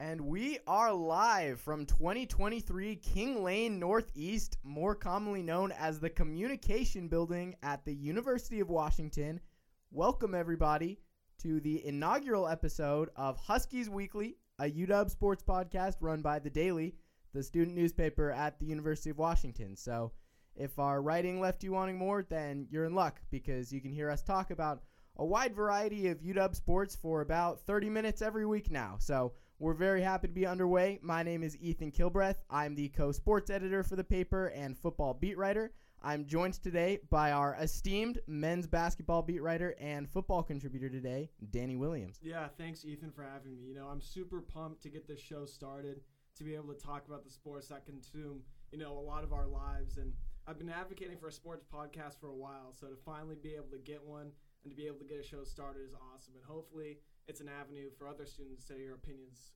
And we are live from 2023 King Lane Northeast, more commonly known as the Communication Building at the University of Washington. Welcome, everybody, to the inaugural episode of Huskies Weekly, a UW sports podcast run by The Daily, the student newspaper at the University of Washington. So if our writing left you wanting more, then you're in luck because you can hear us talk about a wide variety of UW sports for about 30 minutes every week now. So we're very happy to be underway. My name is Ethan Kilbreth. I'm the co-sports editor for the paper and football beat writer. I'm joined today by our esteemed men's basketball beat writer and football contributor today, Danny Williams. Yeah, thanks, Ethan, for having me. I'm super pumped to get this show started, to be able to talk about the sports that consume, a lot of our lives. And I've been advocating for a sports podcast for a while, so to finally be able to get one and to be able to get a show started is awesome. And hopefully it's an avenue for other students to hear opinions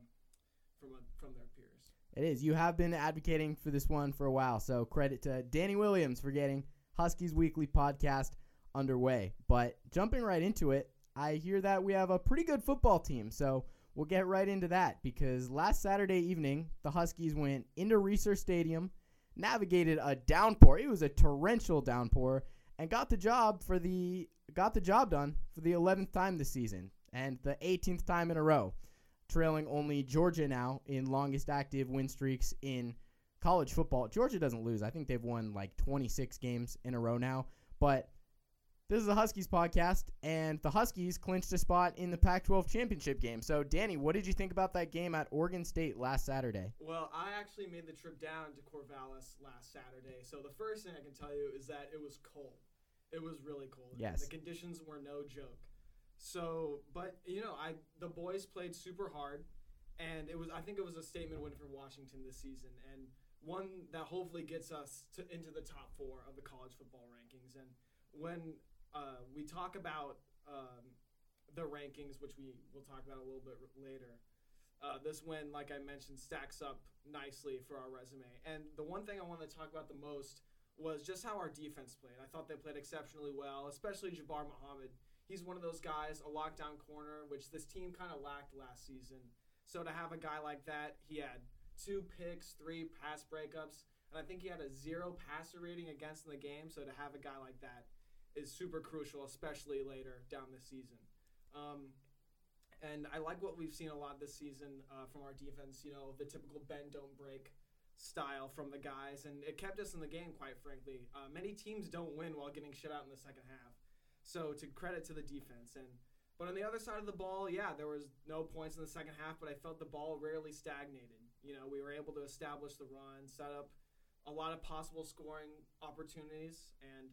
from their peers. It is. You have been advocating for this one for a while, so credit to Danny Williams for getting Huskies Weekly podcast underway. But jumping right into it, I hear that we have a pretty good football team, so we'll get right into that because last Saturday evening, the Huskies went into Reser Stadium, navigated a downpour. It was a torrential downpour, and got the job done for the 11th time this season and the 18th time in a row, trailing only Georgia now in longest active win streaks in college football. Georgia doesn't lose. I think they've won like 26 games in a row now. But this is the Huskies podcast, and the Huskies clinched a spot in the Pac-12 championship game. So, Danny, what did you think about that game at Oregon State last Saturday? Well, I actually made the trip down to Corvallis last Saturday. So the first thing I can tell you is that it was cold. It was really cold. Yes. The conditions were no joke. So, but, the boys played super hard, and I think it was a statement win for Washington this season, and one that hopefully gets us into the top 4 of the college football rankings. And when we talk about the rankings, which we will talk about a little bit later, this win, like I mentioned, stacks up nicely for our resume. And the one thing I want to talk about the most was just how our defense played. I thought they played exceptionally well, especially Jabbar Muhammad. He's one of those guys, a lockdown corner, which this team kind of lacked last season. So to have a guy like that, he had 2 picks, 3 pass breakups, and I think he had a 0 passer rating against in the game. So to have a guy like that is super crucial, especially later down this season. And I like what we've seen a lot this season from our defense, the typical bend, don't break style from the guys, and it kept us in the game, quite frankly. Many teams don't win while getting shut out in the second half. So to credit to the defense. But on the other side of the ball, there was no points in the second half, but I felt the ball rarely stagnated. We were able to establish the run, set up a lot of possible scoring opportunities, and,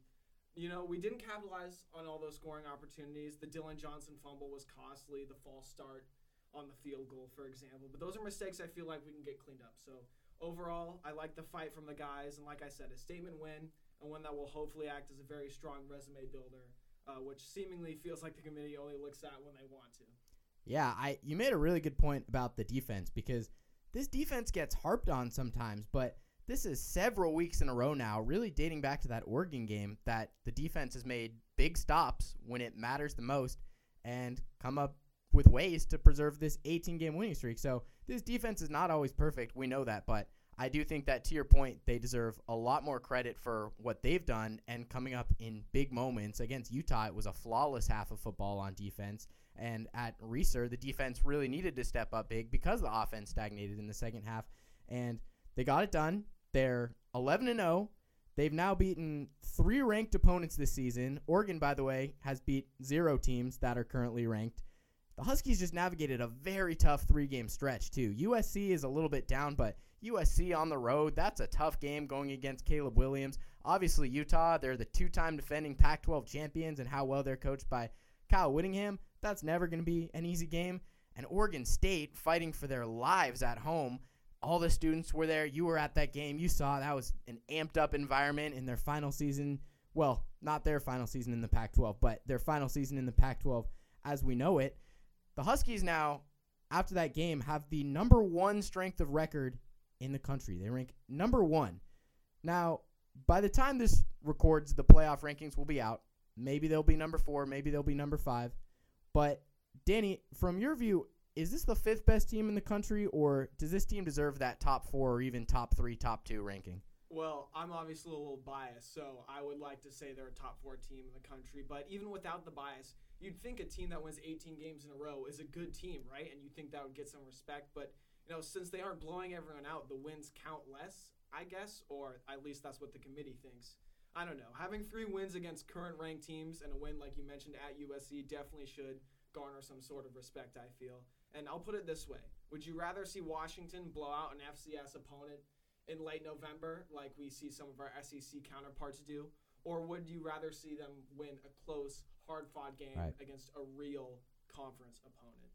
we didn't capitalize on all those scoring opportunities. The Dylan Johnson fumble was costly, the false start on the field goal, for example. But those are mistakes I feel like we can get cleaned up. So overall, I like the fight from the guys, and like I said, a statement win, and one that will hopefully act as a very strong resume builder, which seemingly feels like the committee only looks at when they want to. Yeah, you made a really good point about the defense because this defense gets harped on sometimes, but this is several weeks in a row now, really dating back to that Oregon game, that the defense has made big stops when it matters the most and come up with ways to preserve this 18-game winning streak. So this defense is not always perfect. We know that, but I do think that, to your point, they deserve a lot more credit for what they've done and coming up in big moments. Against Utah, it was a flawless half of football on defense. And at Reser, the defense really needed to step up big because the offense stagnated in the second half. And they got it done. They're 11-0. They've now beaten 3 ranked opponents this season. Oregon, by the way, has beat 0 teams that are currently ranked. The Huskies just navigated a very tough 3-game stretch, too. USC is a little bit down, but USC on the road, that's a tough game going against Caleb Williams. Obviously, Utah, they're the 2-time defending Pac-12 champions, and how well they're coached by Kyle Whittingham, that's never going to be an easy game. And Oregon State fighting for their lives at home. All the students were there. You were at that game. You saw that was an amped-up environment in their final season. Well, not their final season in the Pac-12, but their final season in the Pac-12 as we know it. The Huskies now, after that game, have the number 1 strength of record in the country. They rank number 1. Now, by the time this records, the playoff rankings will be out. Maybe they'll be number 4. Maybe they'll be number 5. But, Danny, from your view, is this the 5th best team in the country, or does this team deserve that top 4 or even top 3, top 2 ranking? Well, I'm obviously a little biased, so I would like to say they're a top 4 team in the country. But even without the bias, you'd think a team that wins 18 games in a row is a good team, right? And you'd think that would get some respect. But, since they aren't blowing everyone out, the wins count less, I guess, or at least that's what the committee thinks. I don't know. Having 3 wins against current ranked teams and a win, like you mentioned, at USC definitely should garner some sort of respect, I feel. And I'll put it this way. Would you rather see Washington blow out an FCS opponent in late November, like we see some of our SEC counterparts do? Or would you rather see them win a close, hard-fought game against a real conference opponent?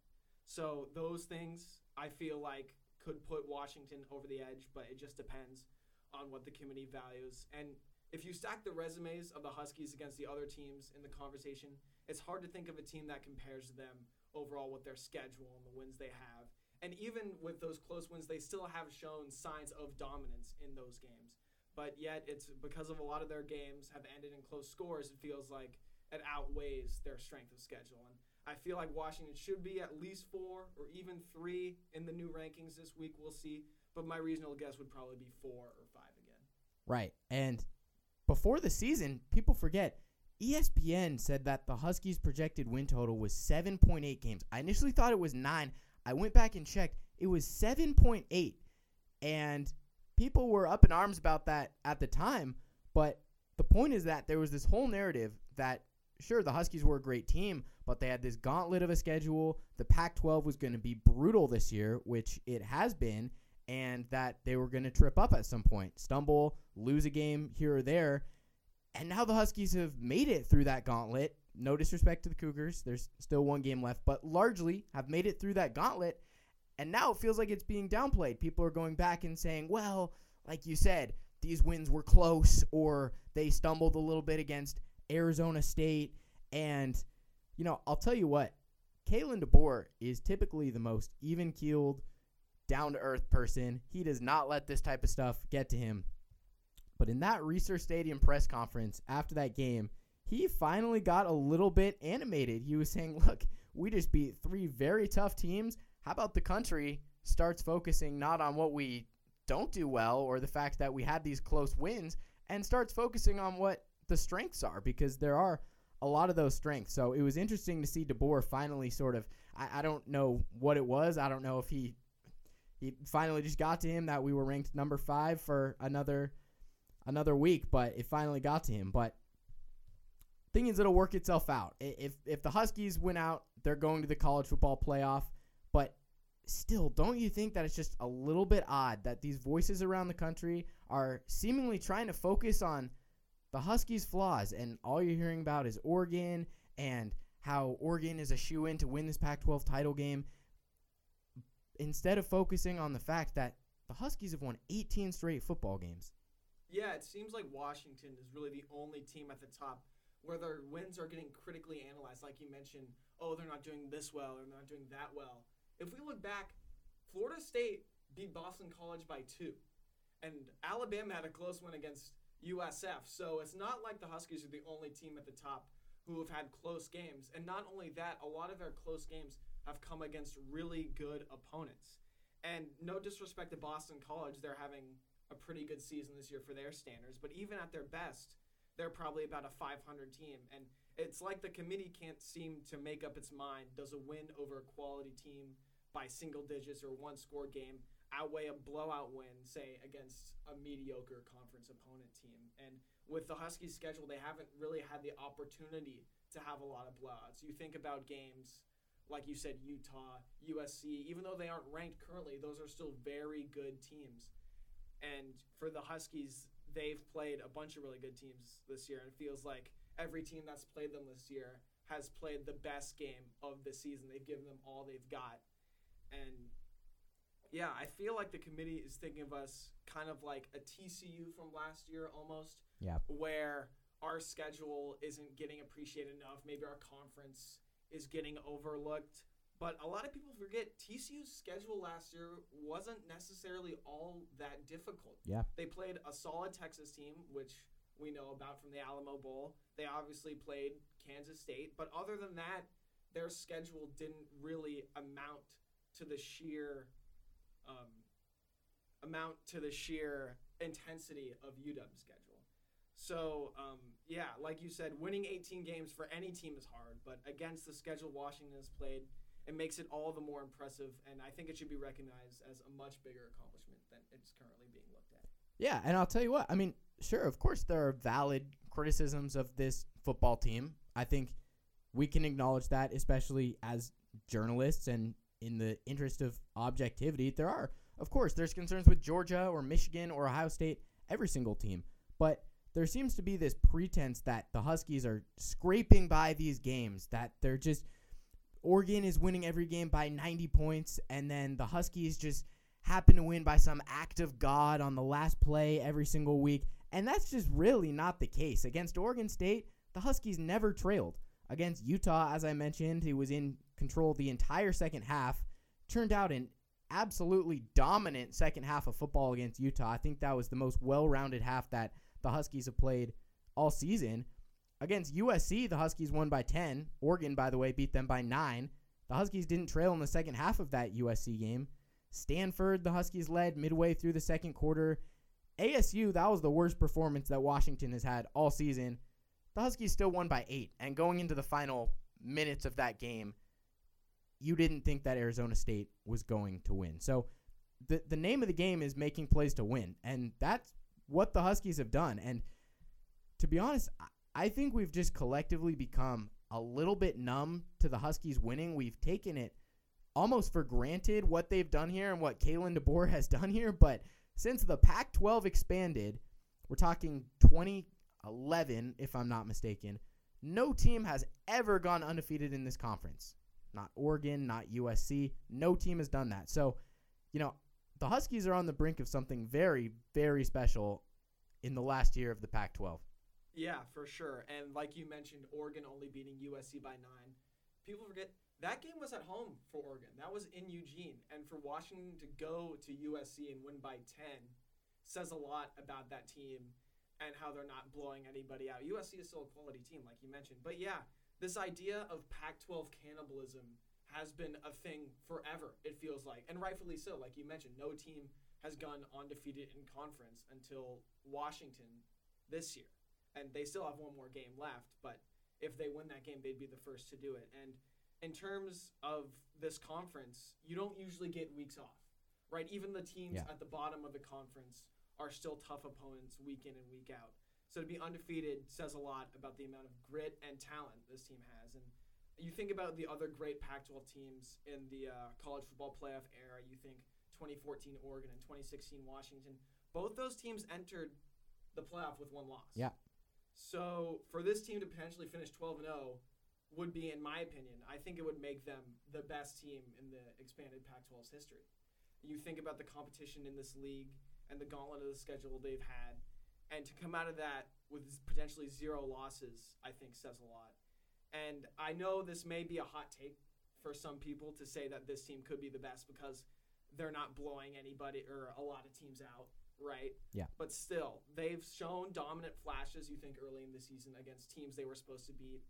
So those things, I feel like, could put Washington over the edge, but it just depends on what the committee values. And if you stack the resumes of the Huskies against the other teams in the conversation, it's hard to think of a team that compares to them overall with their schedule and the wins they have. And even with those close wins, they still have shown signs of dominance in those games. But yet, it's because of a lot of their games have ended in close scores, it feels like it outweighs their strength of schedule. And I feel like Washington should be at least 4 or even 3 in the new rankings this week. We'll see. But my reasonable guess would probably be 4 or 5 again. Right. And before the season, people forget, ESPN said that the Huskies' projected win total was 7.8 games. I initially thought it was 9. I went back and checked. It was 7.8. And people were up in arms about that at the time. But the point is that there was this whole narrative that, sure, the Huskies were a great team, but they had this gauntlet of a schedule. The Pac-12 was going to be brutal this year, which it has been, and that they were going to trip up at some point, stumble, lose a game here or there. And now the Huskies have made it through that gauntlet. No disrespect to the Cougars. There's still 1 game left, but largely have made it through that gauntlet. And now it feels like it's being downplayed. People are going back and saying, well, like you said, these wins were close, or they stumbled a little bit against Arizona State. And, I'll tell you what, Kalen DeBoer is typically the most even-keeled, down-to-earth person. He does not let this type of stuff get to him. But in that Research Stadium press conference after that game, he finally got a little bit animated. He was saying, look, we just beat 3 very tough teams. How about the country starts focusing not on what we don't do well or the fact that we had these close wins, and starts focusing on what the strengths are, because there are a lot of those strengths. So it was interesting to see DeBoer finally sort of, I don't know what it was. I don't know if he finally just got to him that we were ranked number 5 for another week, but it finally got to him. But thing is, it'll work itself out. If the Huskies win out, they're going to the college football playoff. But still, don't you think that it's just a little bit odd that these voices around the country are seemingly trying to focus on the Huskies' flaws, and all you're hearing about is Oregon and how Oregon is a shoo-in to win this Pac-12 title game, instead of focusing on the fact that the Huskies have won 18 straight football games? Yeah, it seems like Washington is really the only team at the top where their wins are getting critically analyzed. Like you mentioned, they're not doing this well or they're not doing that well. If we look back, Florida State beat Boston College by 2. And Alabama had a close one against USF. So it's not like the Huskies are the only team at the top who have had close games. And not only that, a lot of their close games have come against really good opponents. And no disrespect to Boston College, they're having a pretty good season this year for their standards. But even at their best, they're probably about a 500 team. And it's like the committee can't seem to make up its mind. Does a win over a quality team by single digits or 1-score game outweigh a blowout win, say, against a mediocre conference opponent team? And with the Huskies' schedule, they haven't really had the opportunity to have a lot of blowouts. You think about games, like you said, Utah, USC, even though they aren't ranked currently, those are still very good teams. And for the Huskies, they've played a bunch of really good teams this year. And it feels like every team that's played them this year has played the best game of the season. They've given them all they've got. And yeah, I feel like the committee is thinking of us kind of like a TCU from last year almost. Yeah. Where our schedule isn't getting appreciated enough. Maybe our conference is getting overlooked. But a lot of people forget TCU's schedule last year wasn't necessarily all that difficult. Yeah. They played a solid Texas team, which we know about from the Alamo Bowl. They obviously played Kansas State. But other than that, their schedule didn't really amount to the sheer intensity of UW's schedule. So, like you said, winning 18 games for any team is hard, but against the schedule Washington has played, it makes it all the more impressive, and I think it should be recognized as a much bigger accomplishment than it's currently being looked at. Yeah, and I'll tell you what, I mean, sure, of course there are valid criticisms of this football team. I think we can acknowledge that, especially as journalists and in the interest of objectivity. There are, of course, there's concerns with Georgia or Michigan or Ohio State, every single team. But there seems to be this pretense that the Huskies are scraping by these games, that they're just – Oregon is winning every game by 90 points, and then the Huskies just happen to win by some act of God on the last play every single week. And that's just really not the case. Against Oregon State, the Huskies never trailed. Against Utah, as I mentioned, he was in control the entire second half. Turned out an absolutely dominant second half of football against Utah. I think that was the most well-rounded half that the Huskies have played all season. Against USC, the Huskies won by 10. Oregon, by the way, beat them by 9. The Huskies didn't trail in the second half of that USC game. Stanford, the Huskies led midway through the second quarter. ASU, that was the worst performance that Washington has had all season. The Huskies still won by 8. And going into the final minutes of that game, you didn't think that Arizona State was going to win. So the name of the game is making plays to win. And that's what the Huskies have done. And to be honest, I think we've just collectively become a little bit numb to the Huskies winning. We've taken it almost for granted what they've done here and what Kalen DeBoer has done here. But since the Pac-12 expanded, we're talking 2011, if I'm not mistaken, no team has ever gone undefeated in this conference. Not Oregon, not USC. No team has done that. So, the Huskies are on the brink of something very, very special in the last year of the Pac-12. Yeah, for sure. And like you mentioned, Oregon only beating USC by 9. People forget that game was at home for Oregon. That was in Eugene. And for Washington to go to USC and win by 10 says a lot about that team and how they're not blowing anybody out. USC is still a quality team, like you mentioned. But yeah, this idea of Pac-12 cannibalism has been a thing forever, it feels like. And rightfully so. Like you mentioned, no team has gone undefeated in conference until Washington this year. And they still have one more game left, but if they win that game, they'd be the first to do it. And in terms of this conference, you don't usually get weeks off, right? Even the teams at the bottom of the conference are still tough opponents week in and week out. So to be undefeated says a lot about the amount of grit and talent this team has. And you think about the other great Pac-12 teams in the college football playoff era. You think 2014 Oregon and 2016 Washington. Both those teams entered the playoff with one loss. Yeah. So for this team to potentially finish 12-0 would be, in my opinion, I think it would make them the best team in the expanded Pac-12's history. You think about the competition in this league and the gauntlet of the schedule they've had, and to come out of that with potentially 0 losses, I think says a lot. And I know this may be a hot take for some people to say that this team could be the best because they're not blowing anybody or a lot of teams out. Right? Yeah. But still, they've shown dominant flashes, you think, early in the season against teams they were supposed to beat.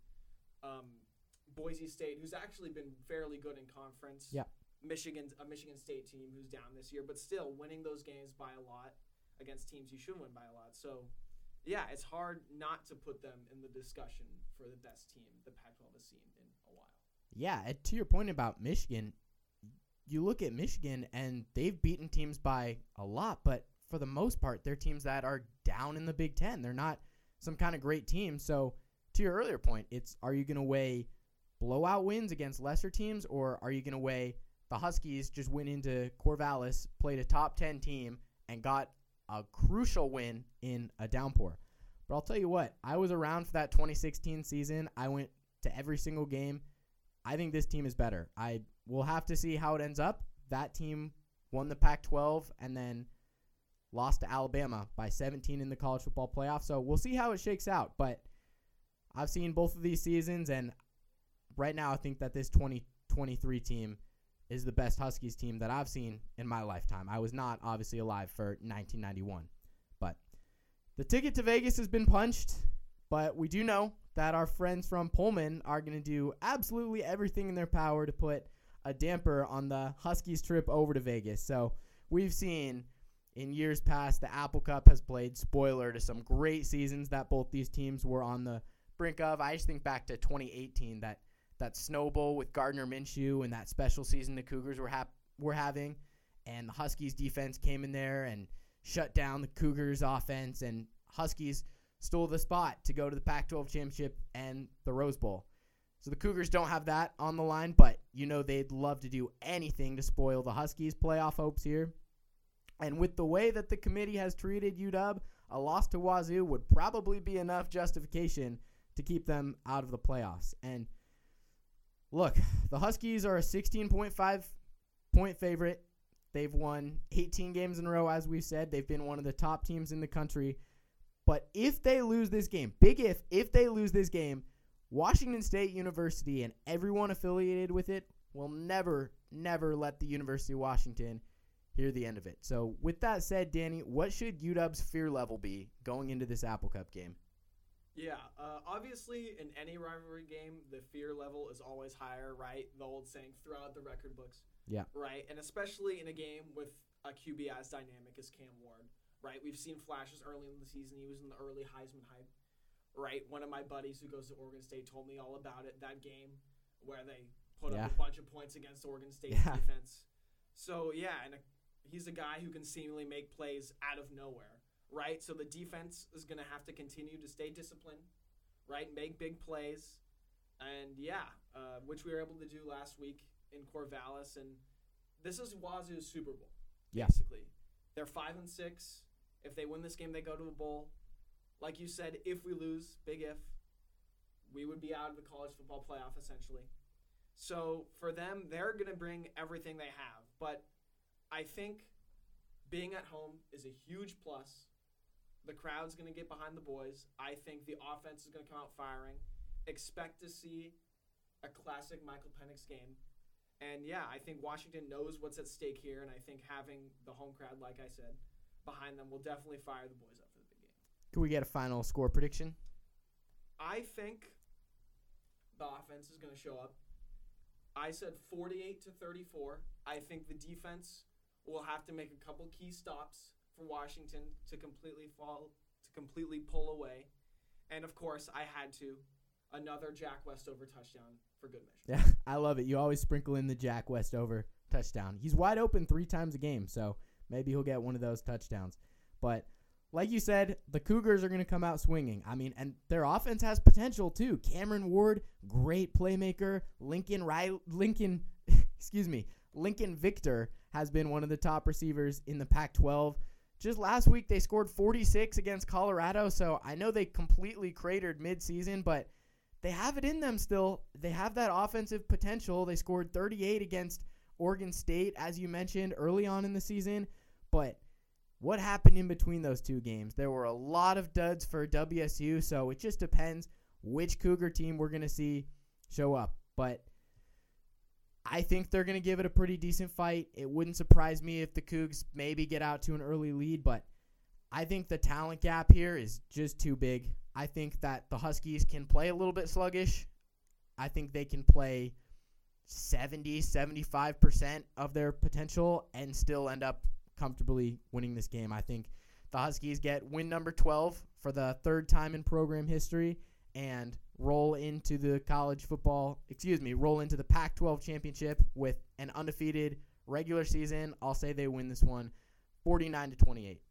Boise State, who's actually been fairly good in conference. Yeah. A Michigan State team who's down this year, but still winning those games by a lot against teams you should win by a lot. So, yeah, it's hard not to put them in the discussion for the best team the Pac-12 has seen in a while. Yeah, and to your point about Michigan, you look at Michigan and they've beaten teams by a lot, but for the most part, they're teams that are down in the Big Ten. They're not some kind of great team. So to your earlier point, it's are you going to weigh blowout wins against lesser teams, or are you going to weigh the Huskies just went into Corvallis, played a top 10 team, and got a crucial win in a downpour? But I'll tell you what, I was around for that 2016 season. I went to every single game. I think this team is better. I will have to see how it ends up. That team won the Pac-12 and then lost to Alabama by 17 in the college football playoff. So we'll see how it shakes out. But I've seen both of these seasons, and right now I think that this 2023 team is the best Huskies team that I've seen in my lifetime. I was not obviously alive for 1991. But the ticket to Vegas has been punched, but we do know that our friends from Pullman are going to do absolutely everything in their power to put a damper on the Huskies' trip over to Vegas. So we've seen in years past the Apple Cup has played spoiler to some great seasons that both these teams were on the brink of. I just think back to 2018, that Snow Bowl with Gardner Minshew and that special season the Cougars were having, and the Huskies defense came in there and shut down the Cougars offense, and Huskies stole the spot to go to the Pac-12 championship and the Rose Bowl. So the Cougars don't have that on the line, but they'd love to do anything to spoil the Huskies' playoff hopes here. And with the way that the committee has treated UW, a loss to Wazoo would probably be enough justification to keep them out of the playoffs. And look, the Huskies are a 16.5-point favorite. They've won 18 games in a row, as we've said. They've been one of the top teams in the country. But if they lose this game, if they lose this game, Washington State University and everyone affiliated with it will never let the University of Washington hear the end of it. So with that said, Danny, what should UW's fear level be going into this Apple Cup game? Yeah, obviously in any rivalry game, the fear level is always higher, right? The old saying, throughout the record books. Yeah. Right? And especially in a game with a QB as dynamic as Cam Ward, right? We've seen flashes early in the season. He was in the early Heisman hype, right? One of my buddies who goes to Oregon State told me all about it, that game where they put up a bunch of points against Oregon State's defense. So, and he's a guy who can seemingly make plays out of nowhere, right? So the defense is going to have to continue to stay disciplined, right? Make big plays. And, which we were able to do last week in Corvallis. And this is Wazoo's Super Bowl, basically. They're 5-6. If they win this game, they go to a bowl. Like you said, if we lose, big if, we would be out of the college football playoff, essentially. So for them, they're going to bring everything they have. But I think being at home is a huge plus. The crowd's going to get behind the boys. I think the offense is going to come out firing. Expect to see a classic Michael Penix game. And, I think Washington knows what's at stake here, and I think having the home crowd, like I said, behind them will definitely fire the boys up for the big game. Can we get a final score prediction? I think the offense is going to show up. I said 48-34. I think the defense will have to make a couple key stops for Washington to completely pull away. And, of course, I had to. Another Jack Westover touchdown for good measure. Yeah, I love it. You always sprinkle in the Jack Westover touchdown. He's wide open 3 times a game, so maybe he'll get one of those touchdowns. But like you said, the Cougars are going to come out swinging. I mean, and their offense has potential too. Cameron Ward, great playmaker. Lincoln Victor has been one of the top receivers in the Pac-12. Just last week, they scored 46 against Colorado, so I know they completely cratered midseason, but they have it in them still. They have that offensive potential. They scored 38 against Oregon State, as you mentioned, early on in the season. But what happened in between those two games? There were a lot of duds for WSU, so it just depends which Cougar team we're going to see show up. But I think they're going to give it a pretty decent fight. It wouldn't surprise me if the Cougs maybe get out to an early lead, but I think the talent gap here is just too big. I think that the Huskies can play a little bit sluggish. I think they can play 70-75% of their potential and still end up comfortably winning this game. I think the Huskies get win number 12 for the 3rd time in program history and roll into the Pac-12 championship with an undefeated regular season. I'll say they win this one 49-28.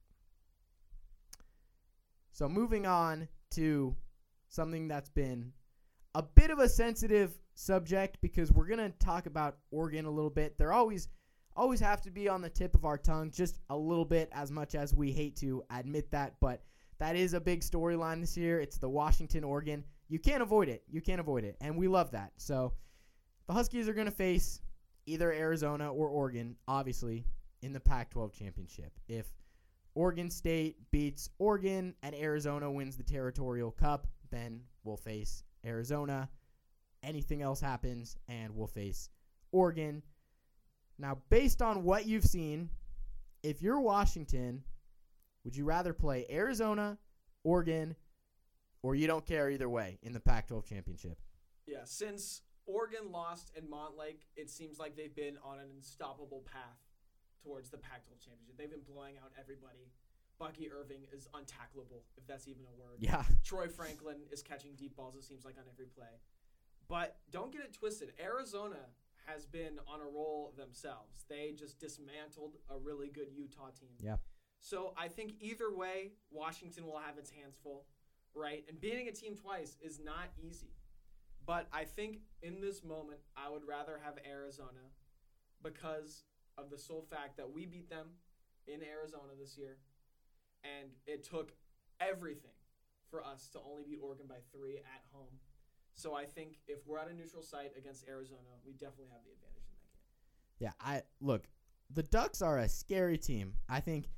So moving on to something that's been a bit of a sensitive subject because we're going to talk about Oregon a little bit. They're always have to be on the tip of our tongue just a little bit, as much as we hate to admit that, but that is a big storyline this year. It's the Washington-Oregon. You can't avoid it. And we love that. So the Huskies are going to face either Arizona or Oregon, obviously, in the Pac-12 championship. If Oregon State beats Oregon and Arizona wins the Territorial Cup, then we'll face Arizona. Anything else happens, and we'll face Oregon. Now, based on what you've seen, if you're Washington, would you rather play Arizona, Oregon, or you don't care either way in the Pac-12 championship? Yeah, since Oregon lost in Montlake, it seems like they've been on an unstoppable path towards the Pac-12 championship. They've been blowing out everybody. Bucky Irving is untackleable, if that's even a word. Yeah. Troy Franklin is catching deep balls, it seems like, on every play. But don't get it twisted. Arizona has been on a roll themselves. They just dismantled a really good Utah team. Yeah. So I think either way, Washington will have its hands full, right? And beating a team twice is not easy. But I think in this moment, I would rather have Arizona because of the sole fact that we beat them in Arizona this year. And it took everything for us to only beat Oregon by 3 at home. So I think if we're at a neutral site against Arizona, we definitely have the advantage in that game. Yeah, look, the Ducks are a scary team. I think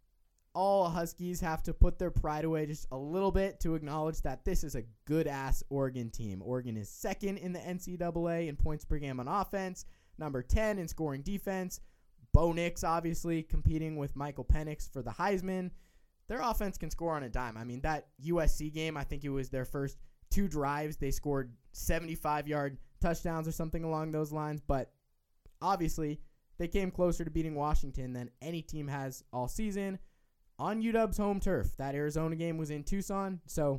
all Huskies have to put their pride away just a little bit to acknowledge that this is a good-ass Oregon team. Oregon is second in the NCAA in points per game on offense, number 10 in scoring defense. Bo Nix, obviously, competing with Michael Penix for the Heisman. Their offense can score on a dime. I mean, that USC game, I think it was their first 2 drives. They scored 75-yard touchdowns or something along those lines. But obviously, they came closer to beating Washington than any team has all season on UW's home turf. That Arizona game was in Tucson. So,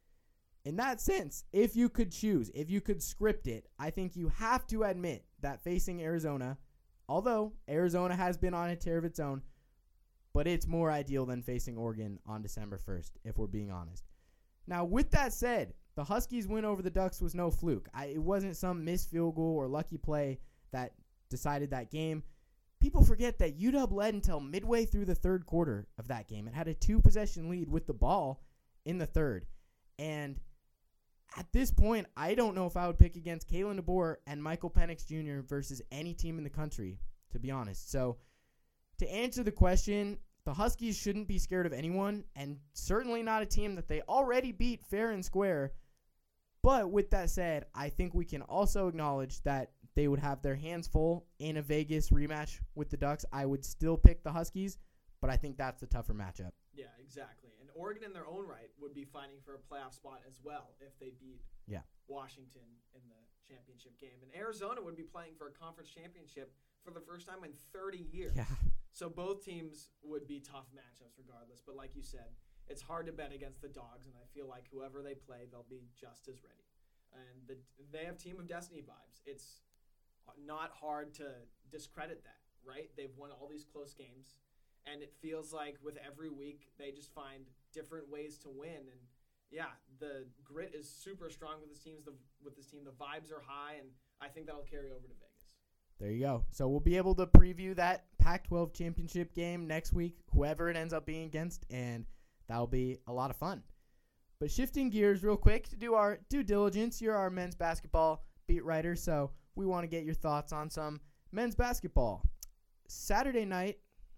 in that sense, if you could choose, if you could script it, I think you have to admit that facing Arizona, although Arizona has been on a tear of its own, but it's more ideal than facing Oregon on December 1st, if we're being honest. Now, with that said, the Huskies' win over the Ducks was no fluke. It wasn't some missed field goal or lucky play that decided that game. People forget that UW led until midway through the third quarter of that game. It had a 2-possession lead with the ball in the third. And at this point, I don't know if I would pick against Kalen DeBoer and Michael Penix Jr. versus any team in the country, to be honest. So, to answer the question, the Huskies shouldn't be scared of anyone, and certainly not a team that they already beat fair and square. But with that said, I think we can also acknowledge that they would have their hands full in a Vegas rematch with the Ducks. I would still pick the Huskies, but I think that's the tougher matchup. Yeah, exactly. And Oregon in their own right would be fighting for a playoff spot as well if they beat Washington in the championship game. And Arizona would be playing for a conference championship for the first time in 30 years. Yeah. So both teams would be tough matchups regardless. But like you said, it's hard to bet against the Dogs, and I feel like whoever they play, they'll be just as ready. And they have Team of Destiny vibes. It's not hard to discredit that, right? They've won all these close games, and it feels like with every week they just find different ways to win. And yeah, the grit is super strong with this team. The vibes are high, and I think that'll carry over to Vegas. There you go. So we'll be able to preview that Pac-12 championship game next week, whoever it ends up being against, and that'll be a lot of fun. But shifting gears real quick to do our due diligence, you're our men's basketball beat writer, so we want to get your thoughts on some men's basketball. Sunday night,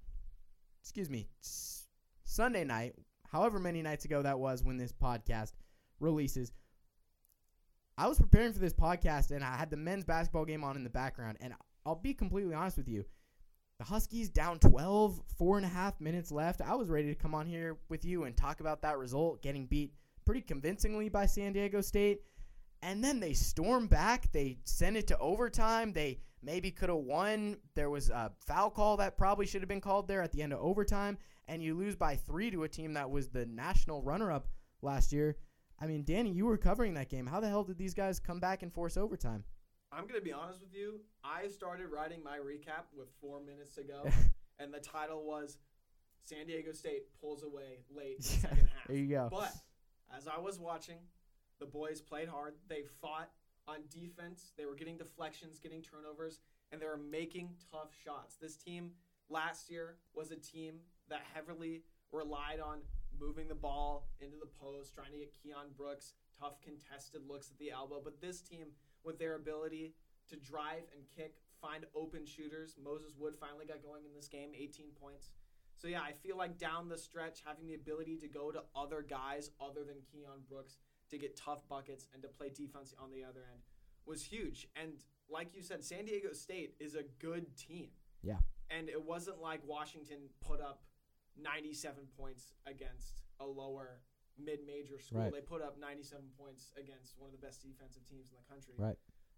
however many nights ago that was when this podcast releases, I was preparing for this podcast, and I had the men's basketball game on in the background, and I'll be completely honest with you. The Huskies down 12, 4.5 minutes left. I was ready to come on here with you and talk about that result, getting beat pretty convincingly by San Diego State. And then they storm back. They send it to overtime. They maybe could have won. There was a foul call that probably should have been called there at the end of overtime. And you lose by 3 to a team that was the national runner-up last year. I mean, Danny, you were covering that game. How the hell did these guys come back and force overtime? I'm going to be honest with you. I started writing my recap with 4 minutes to go, and the title was San Diego State pulls away late in the second half. There you go. But as I was watching, the boys played hard. They fought on defense. They were getting deflections, getting turnovers, and they were making tough shots. This team last year was a team that heavily relied on moving the ball into the post, trying to get Keon Brooks, tough contested looks at the elbow. But this team, with their ability to drive and kick, find open shooters, Moses Wood finally got going in this game, 18 points. So, yeah, I feel like down the stretch, having the ability to go to other guys other than Keon Brooks to get tough buckets and to play defense on the other end was huge. And like you said, San Diego State is a good team. Yeah. And it wasn't like Washington put up 97 points against a lower mid-major school. Right. They put up 97 points against one of the best defensive teams in the country. Right.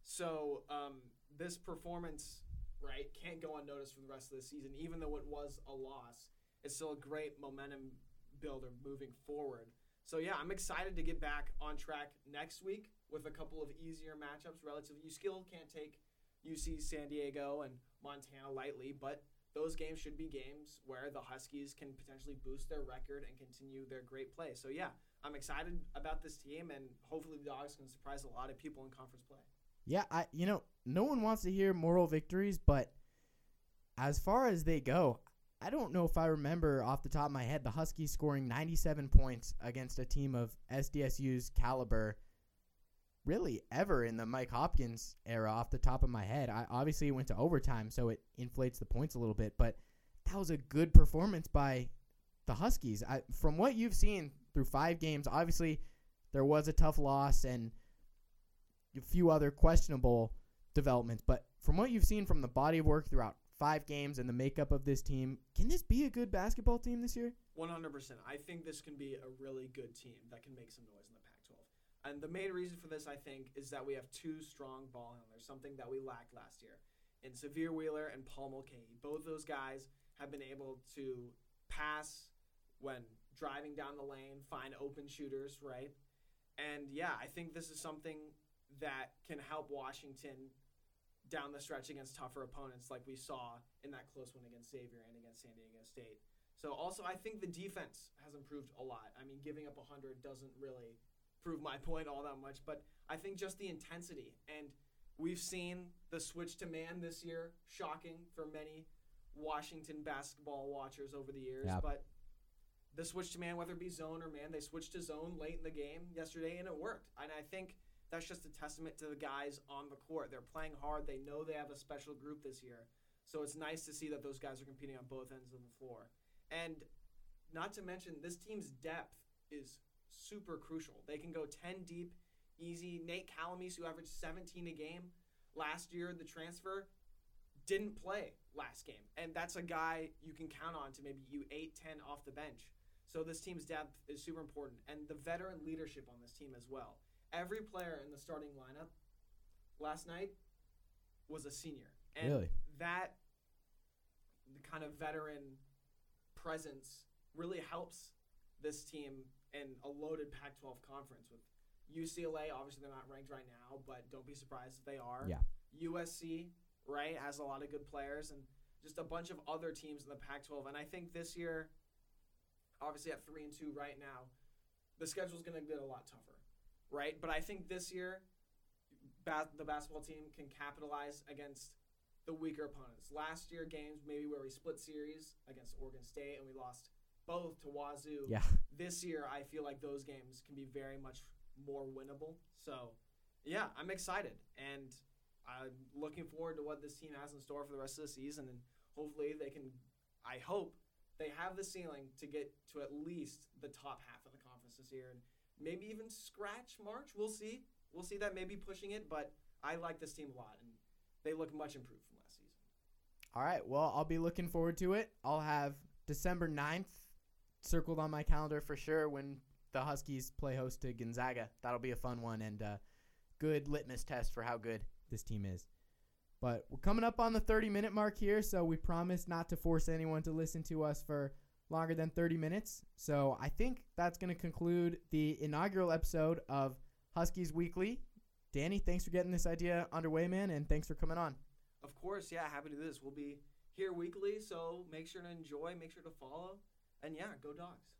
So this performance, right, can't go unnoticed for the rest of the season. Even though it was a loss, it's still a great momentum builder moving forward. So, yeah, I'm excited to get back on track next week with a couple of easier matchups. Relatively, you still can't take UC San Diego and Montana lightly, but those games should be games where the Huskies can potentially boost their record and continue their great play. So, yeah, I'm excited about this team, and hopefully the Dogs can surprise a lot of people in conference play. Yeah, no one wants to hear moral victories, but as far as they go, I don't know if I remember off the top of my head the Huskies scoring 97 points against a team of SDSU's caliber really ever in the Mike Hopkins era off the top of my head. Obviously, it went to overtime, so it inflates the points a little bit, but that was a good performance by the Huskies. From what you've seen through 5 games, obviously there was a tough loss and a few other questionable developments, but from what you've seen from the body of work throughout 5 games and the makeup of this team, can this be a good basketball team this year? 100%. I think this can be a really good team that can make some noise in the Pac-12. And the main reason for this, I think, is that we have 2 strong ball handlers, something that we lacked last year, in Sahvir Wheeler and Paul Mulcahy. Both those guys have been able to pass when driving down the lane, find open shooters, right? And, yeah, I think this is something that can help Washington down the stretch against tougher opponents like we saw in that close one against Xavier and against San Diego State. So also I think the defense has improved a lot. I mean, giving up 100 doesn't really prove my point all that much, but I think just the intensity. And we've seen the switch to man this year, shocking for many Washington basketball watchers over the years. Yep. But the switch to man, whether it be zone or man, they switched to zone late in the game yesterday and it worked. And I think that's just a testament to the guys on the court. They're playing hard. They know they have a special group this year. So it's nice to see that those guys are competing on both ends of the floor. And not to mention, this team's depth is super crucial. They can go 10 deep, easy. Nate Calamise, who averaged 17 a game last year, the transfer, didn't play last game. And that's a guy you can count on to maybe you 8-10 off the bench. So this team's depth is super important. And the veteran leadership on this team as well. Every player in the starting lineup last night was a senior. And Really? that kind of veteran presence really helps this team in a loaded Pac-12 conference with UCLA. Obviously, they're not ranked right now, but don't be surprised if they are. Yeah. USC, right, has a lot of good players and just a bunch of other teams in the Pac-12. And I think this year, obviously at 3-2 right now, the schedule's going to get a lot tougher. Right, but I think this year the basketball team can capitalize against the weaker opponents. Last year, games maybe where we split series against Oregon State and we lost both to Wazoo. Yeah. This year, I feel like those games can be very much more winnable. So, yeah, I'm excited, and I'm looking forward to what this team has in store for the rest of the season, and hopefully they can – I hope they have the ceiling to get to at least the top half of the conference this year and maybe even scratch March. We'll see. We'll see that maybe pushing it, but I like this team a lot, and they look much improved from last season. All right, well, I'll be looking forward to it. I'll have December 9th circled on my calendar for sure when the Huskies play host to Gonzaga. That'll be a fun one and a good litmus test for how good this team is. But we're coming up on the 30-minute mark here, so we promise not to force anyone to listen to us for longer than 30 minutes. So I think that's going to conclude the inaugural episode of Huskies Weekly. Danny, thanks for getting this idea underway, man, and thanks for coming on. Of course, yeah, happy to do this. We'll be here weekly, so make sure to enjoy, make sure to follow, and yeah, go Dogs.